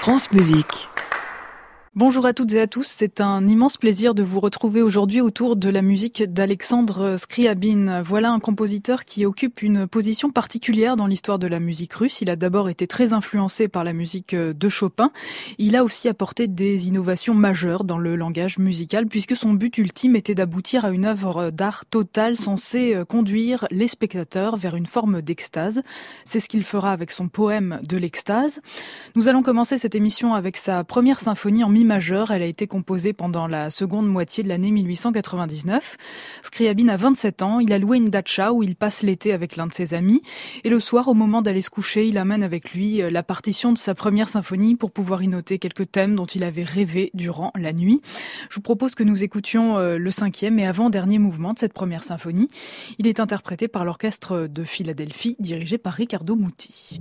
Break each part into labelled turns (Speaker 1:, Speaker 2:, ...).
Speaker 1: France Musique.
Speaker 2: Bonjour à toutes et à tous, c'est un immense plaisir de vous retrouver aujourd'hui autour de la musique d'Alexandre Scriabine. Voilà un compositeur qui occupe une position particulière dans l'histoire de la musique russe. Il a d'abord été très influencé par la musique de Chopin. Il a aussi apporté des innovations majeures dans le langage musical puisque son but ultime était d'aboutir à une œuvre d'art totale censée conduire les spectateurs vers une forme d'extase. C'est ce qu'il fera avec son poème de l'extase. Nous allons commencer cette émission avec sa première symphonie en mi majeur. Elle a été composée pendant la seconde moitié de l'année 1899. Scriabine a 27 ans. Il a loué une datcha où il passe l'été avec l'un de ses amis. Et le soir, au moment d'aller se coucher, il amène avec lui la partition de sa première symphonie pour pouvoir y noter quelques thèmes dont il avait rêvé durant la nuit. Je vous propose que nous écoutions le cinquième et avant-dernier mouvement de cette première symphonie. Il est interprété par l'orchestre de Philadelphie, dirigé par Riccardo Muti.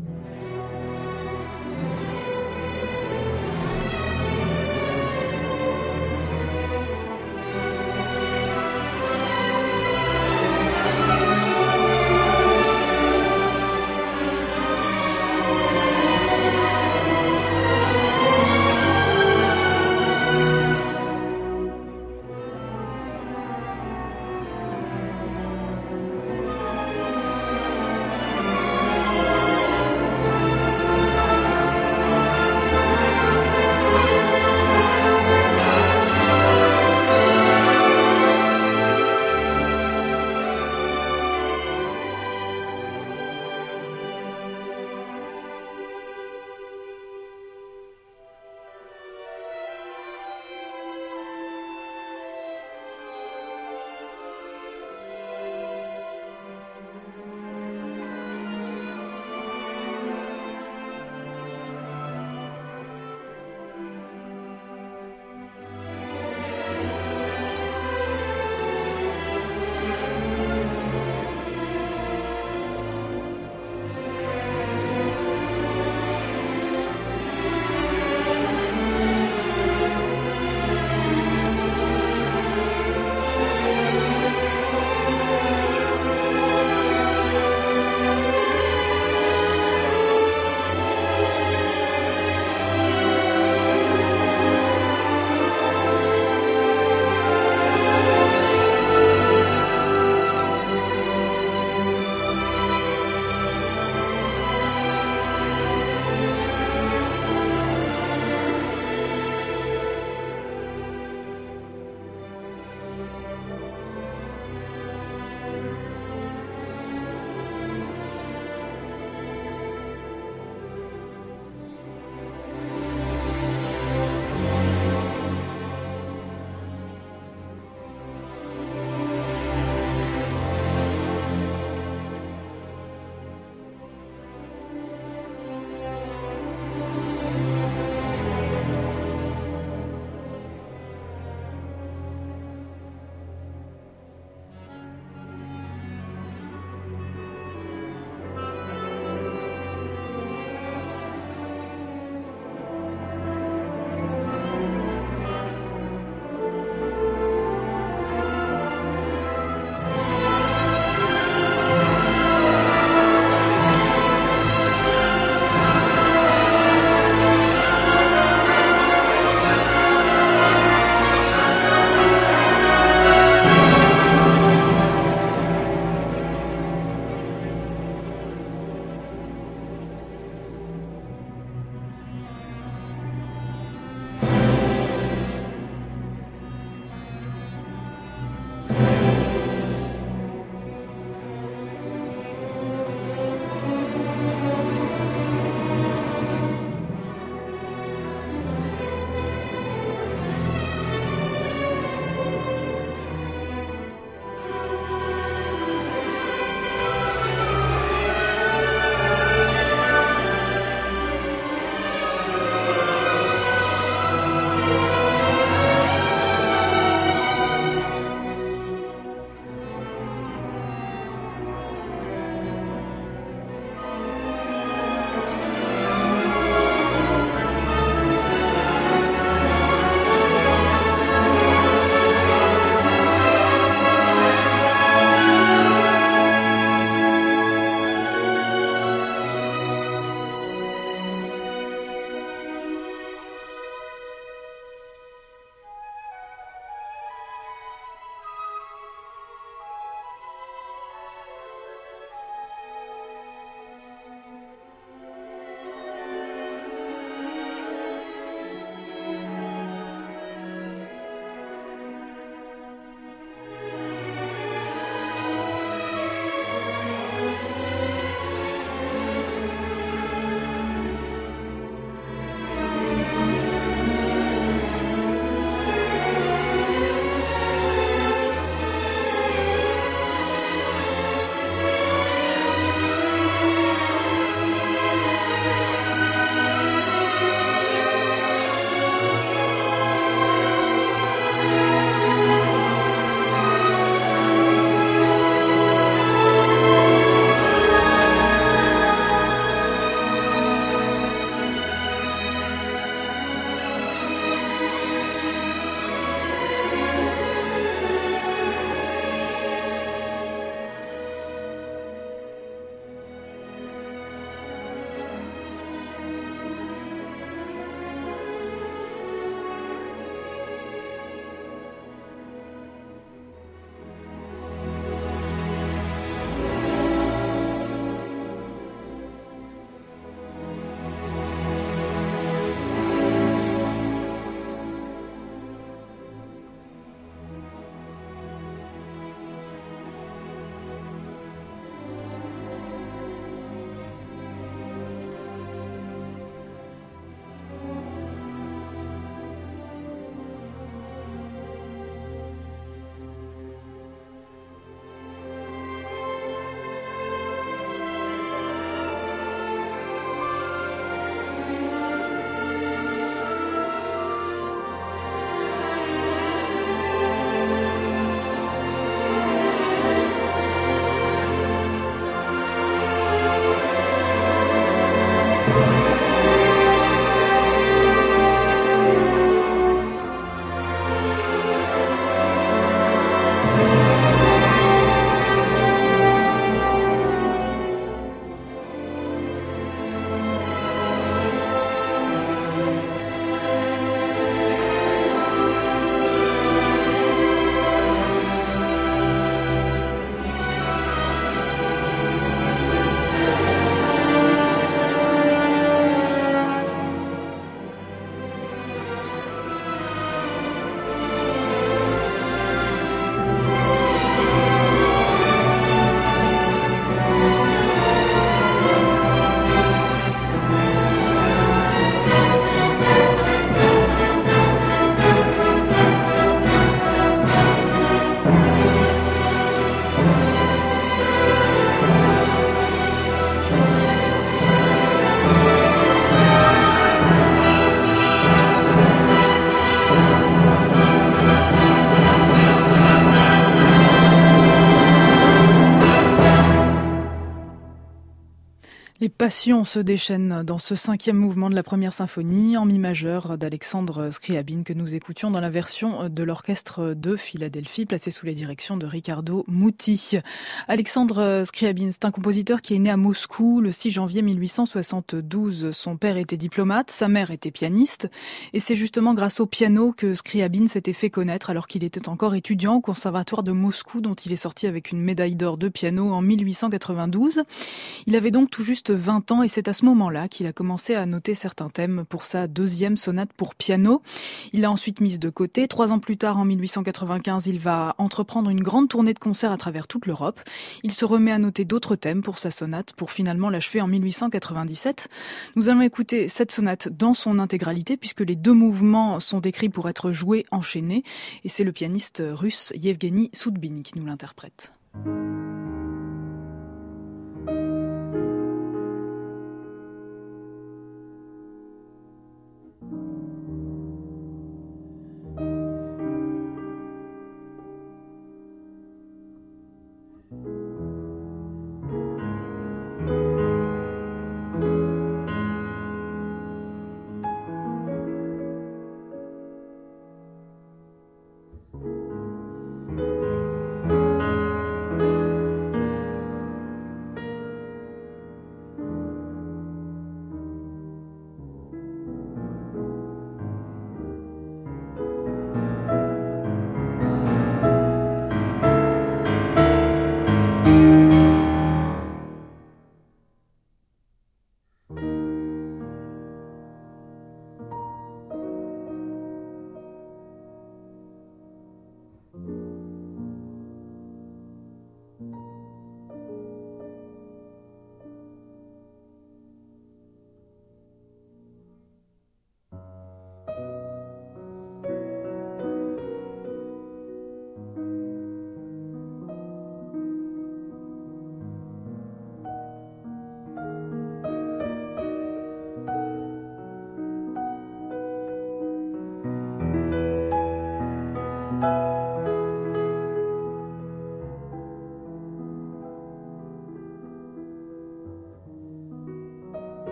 Speaker 2: passion se déchaîne dans ce 5e mouvement de la première symphonie en mi majeur d'Alexandre Scriabine que nous écoutions dans la version de l'orchestre de Philadelphie placé sous les directions de Riccardo Muti. Alexandre Scriabine, c'est un compositeur qui est né à Moscou le 6 janvier 1872. Son père était diplomate, sa mère était pianiste et c'est justement grâce au piano que Scriabine s'était fait connaître alors qu'il était encore étudiant au conservatoire de Moscou dont il est sorti avec une médaille d'or de piano en 1892. Il avait donc tout juste 20 ans et c'est à ce moment-là qu'il a commencé à noter certains thèmes pour sa 2e sonate pour piano. Il l'a ensuite mise de côté. 3 ans plus tard, en 1895, il va entreprendre une grande tournée de concerts à travers toute l'Europe. Il se remet à noter d'autres thèmes pour sa sonate pour finalement l'achever en 1897. Nous allons écouter cette sonate dans son intégralité puisque les 2 mouvements sont décrits pour être joués enchaînés et c'est le pianiste russe Yevgeny Soudbine qui nous l'interprète.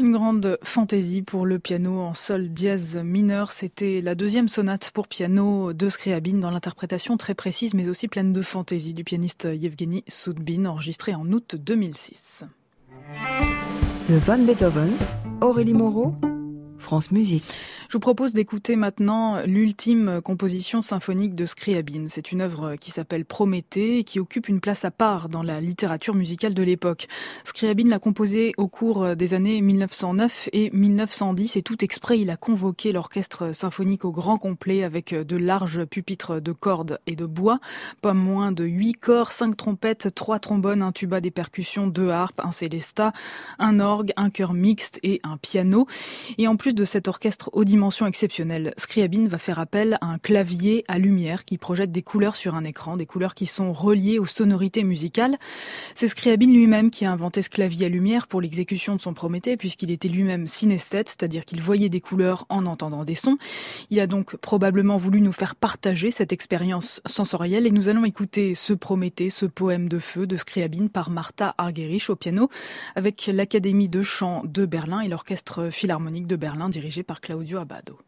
Speaker 2: Une grande fantaisie pour le piano en sol dièse mineur. C'était la deuxième sonate pour piano de Scriabine dans l'interprétation très précise mais aussi pleine de fantaisie du pianiste Yevgeny Soudbin, enregistrée en août 2006.
Speaker 1: Le Van Beethoven, Aurélie Moreau, France Musique.
Speaker 2: Je vous propose d'écouter maintenant l'ultime composition symphonique de Scriabine. C'est une œuvre qui s'appelle Prométhée et qui occupe une place à part dans la littérature musicale de l'époque. Scriabine l'a composée au cours des années 1909 et 1910 et tout exprès, il a convoqué l'orchestre symphonique au grand complet avec de larges pupitres de cordes et de bois, pas moins de 8 corps, 5 trompettes, 3 trombones, un tuba, des percussions, 2 harpes, un célesta, un orgue, un chœur mixte et un piano. Et en plus de cet orchestre aux dimension exceptionnelle, Scriabine va faire appel à un clavier à lumière qui projette des couleurs sur un écran, des couleurs qui sont reliées aux sonorités musicales. C'est Scriabine lui-même qui a inventé ce clavier à lumière pour l'exécution de son Prométhée, puisqu'il était lui-même synesthète, c'est-à-dire qu'il voyait des couleurs en entendant des sons. Il a donc probablement voulu nous faire partager cette expérience sensorielle et nous allons écouter ce Prométhée, ce poème de feu de Scriabine par Martha Argerich au piano, avec l'Académie de chant de Berlin et l'Orchestre philharmonique de Berlin dirigé par Claudio Abbado.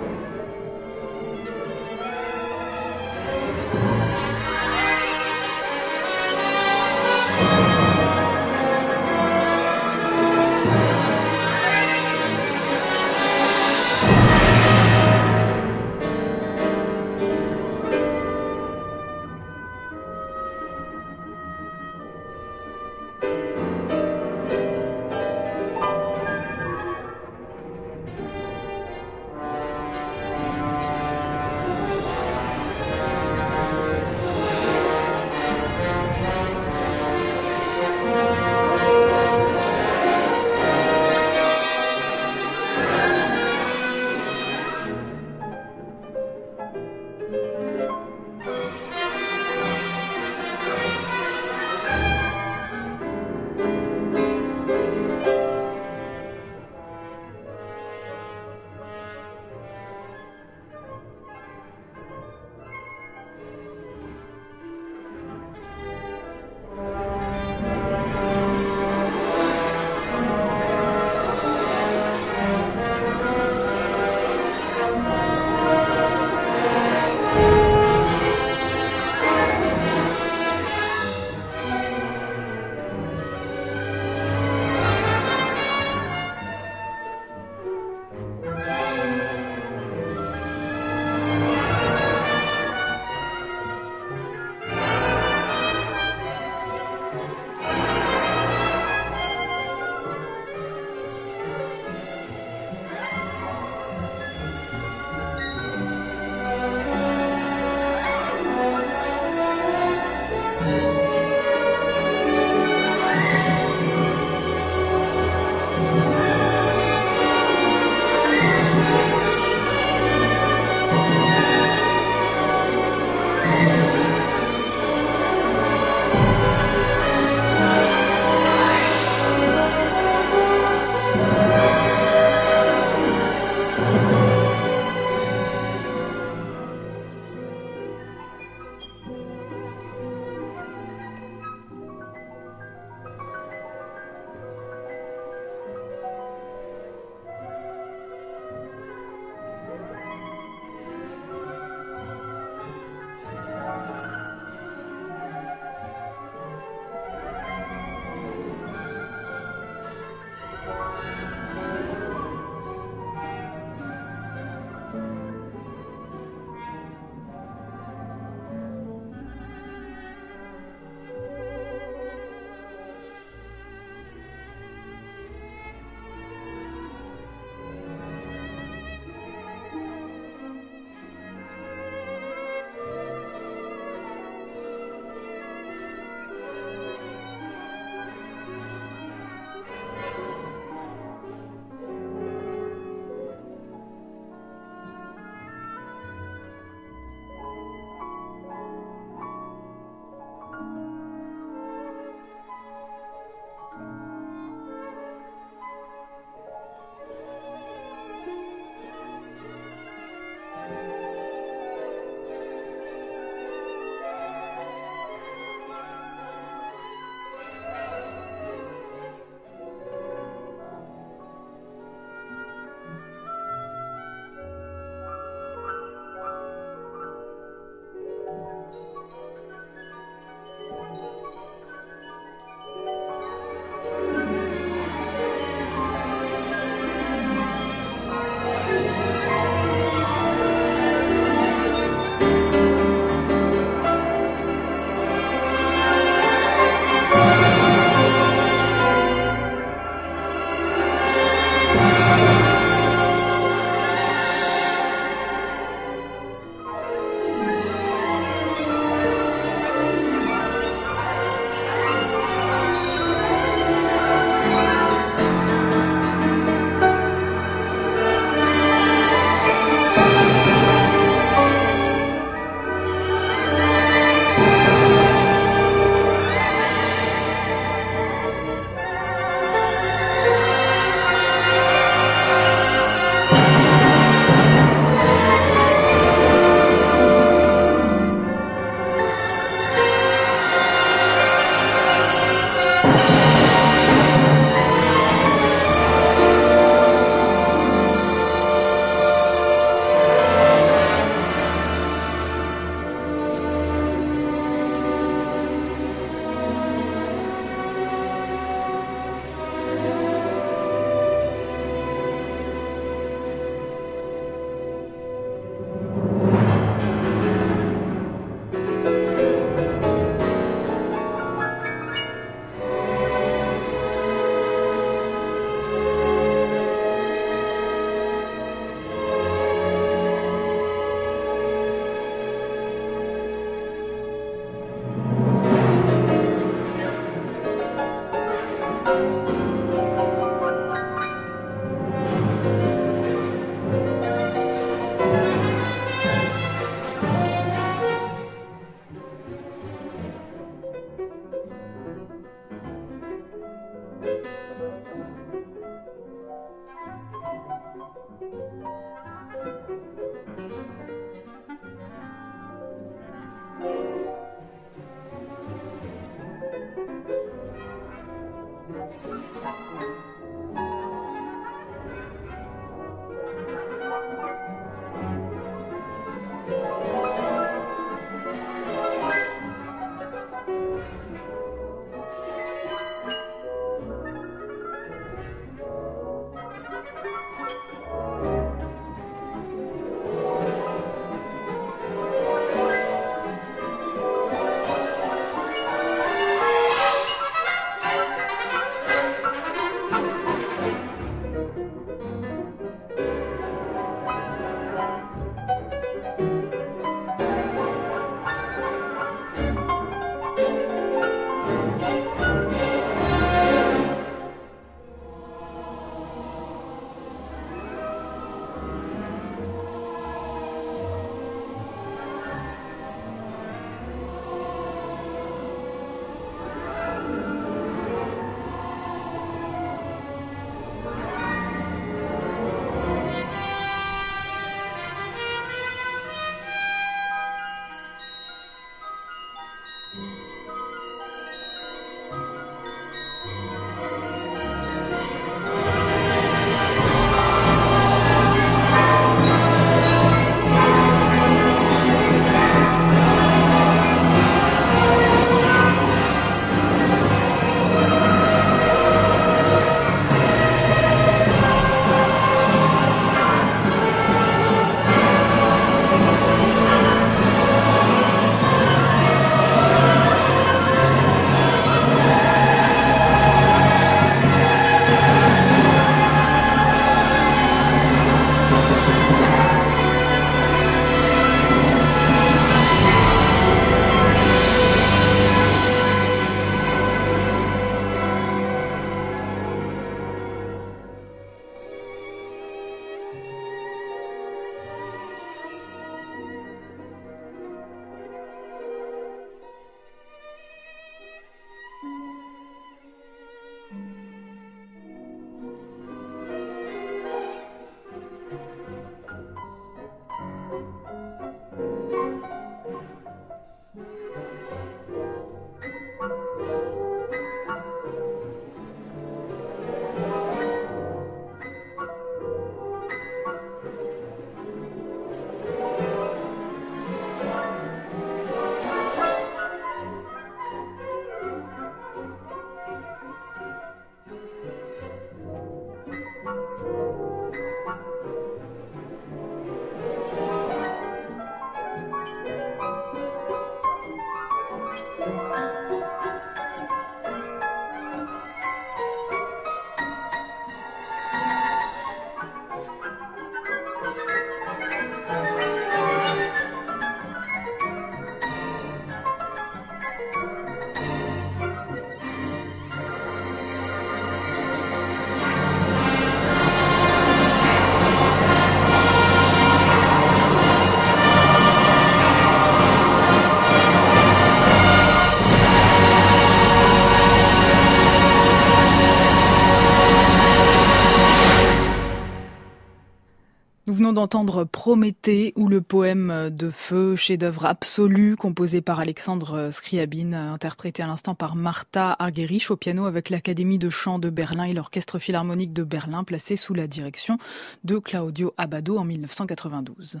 Speaker 2: Nous venons d'entendre Prométhée ou le poème de feu, chef-d'œuvre absolu composé par Alexandre Scriabine, interprété à l'instant par Martha Argerich au piano avec l'Académie de chant de Berlin et l'Orchestre philharmonique de Berlin placé sous la direction de Claudio Abbado en 1992.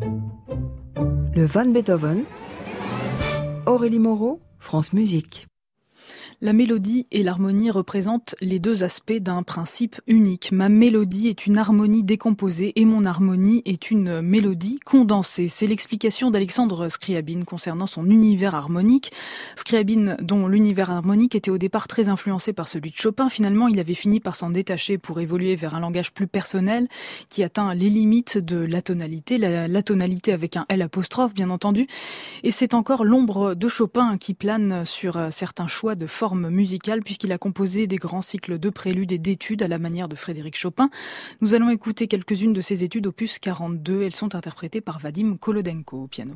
Speaker 1: Le Van Beethoven, Aurélie Moreau, France Musique.
Speaker 2: La mélodie et l'harmonie représentent les deux aspects d'un principe unique. Ma mélodie est une harmonie décomposée et mon harmonie est une mélodie condensée. C'est l'explication d'Alexandre Scriabine concernant son univers harmonique. Scriabine, dont l'univers harmonique était au départ très influencé par celui de Chopin, finalement il avait fini par s'en détacher pour évoluer vers un langage plus personnel qui atteint les limites de la tonalité avec un L apostrophe bien entendu. Et c'est encore l'ombre de Chopin qui plane sur certains choix de forme musicale puisqu'il a composé des grands cycles de préludes et d'études à la manière de Frédéric Chopin. Nous allons écouter quelques-unes de ses études opus 42. Elles sont interprétées par Vadim Kolodenko au piano.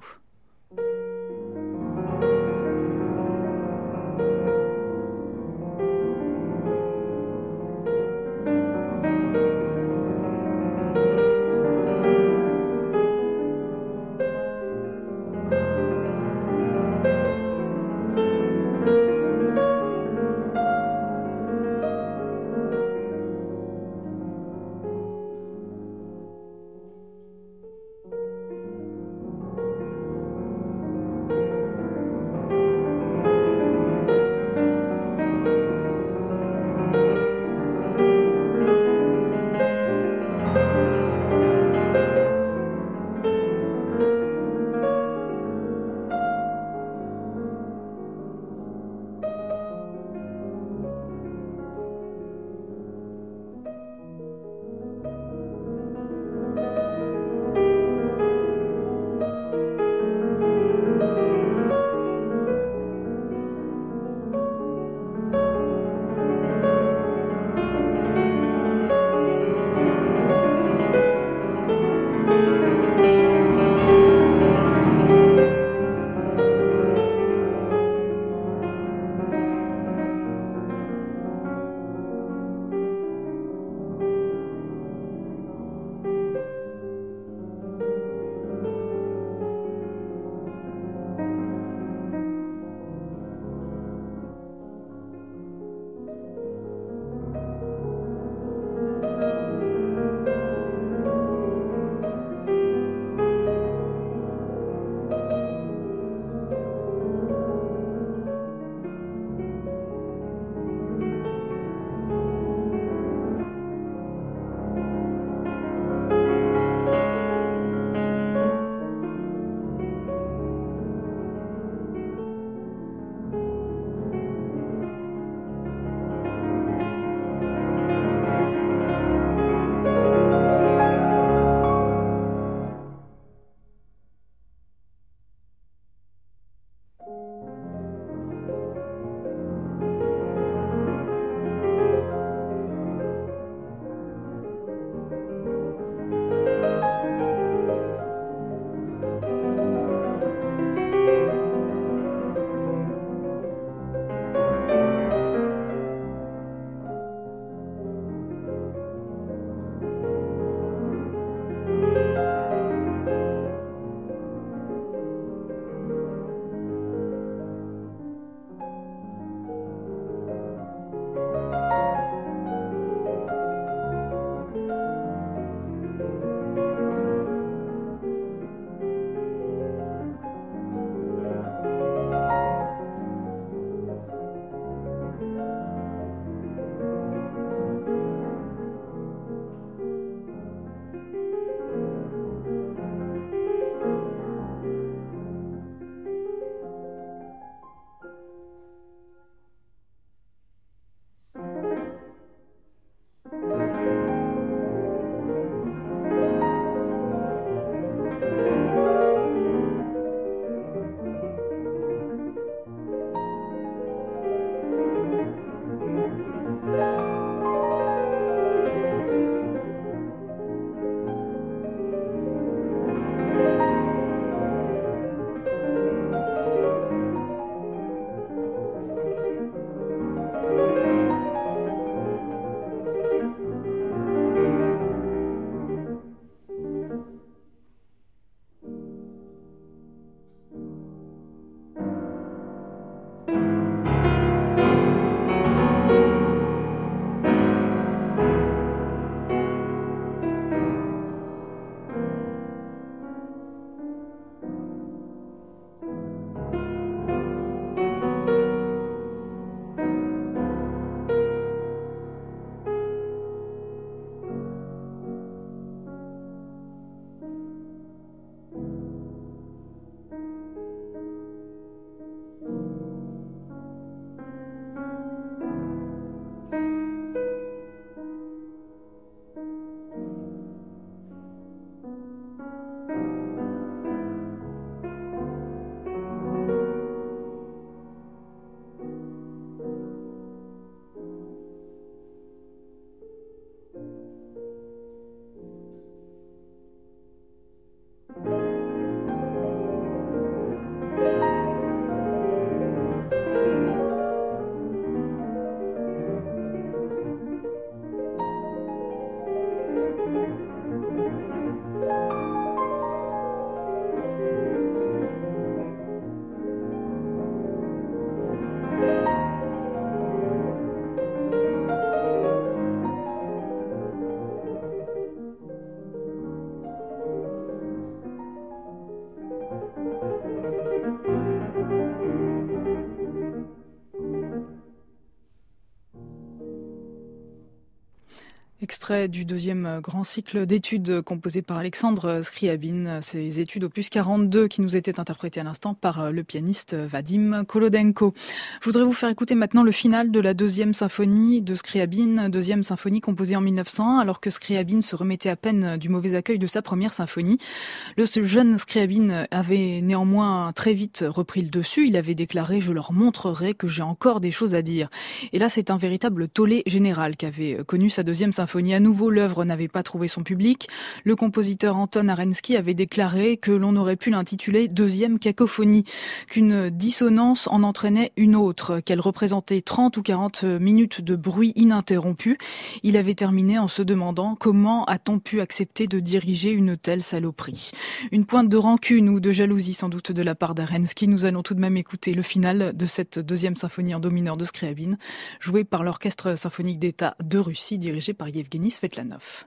Speaker 2: Extrait du deuxième grand cycle d'études composé par Alexandre Scriabine, ces études opus 42 qui nous étaient interprétées à l'instant par le pianiste Vadim Kolodenko. Je voudrais vous faire écouter maintenant le final de la deuxième symphonie de Scriabine, deuxième symphonie composée en 1901, alors que Scriabine se remettait à peine du mauvais accueil de sa première symphonie. Le jeune Scriabine avait néanmoins très vite repris le dessus. Il avait déclaré « Je leur montrerai que j'ai encore des choses à dire ». Et là, c'est un véritable tollé général qu'avait connu sa deuxième symphonie. À nouveau, l'œuvre n'avait pas trouvé son public. Le compositeur Anton Arensky avait déclaré que l'on aurait pu l'intituler « Deuxième cacophonie », qu'une dissonance en entraînait une autre, qu'elle représentait 30 ou 40 minutes de bruit ininterrompu. Il avait terminé en se demandant comment a-t-on pu accepter de diriger une telle saloperie. Une pointe de rancune ou de jalousie sans doute de la part d'Arensky. Nous allons tout de même écouter le final de cette deuxième symphonie en do mineur de Scriabine, jouée par l'Orchestre symphonique d'État de Russie, dirigé par Yevgeny Svetlanov.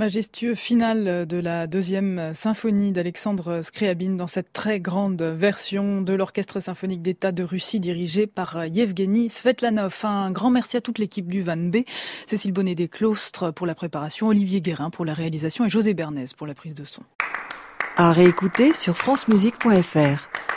Speaker 2: Majestueux final de la deuxième symphonie d'Alexandre Scriabine dans cette très grande version de l'Orchestre symphonique d'État de Russie dirigé par Yevgeny Svetlanov. Un grand merci à toute l'équipe du Van B, Cécile Bonnet des Claustres pour la préparation, Olivier Guérin pour la réalisation et José Bernays pour la prise de son.
Speaker 1: À réécouter sur francemusique.fr.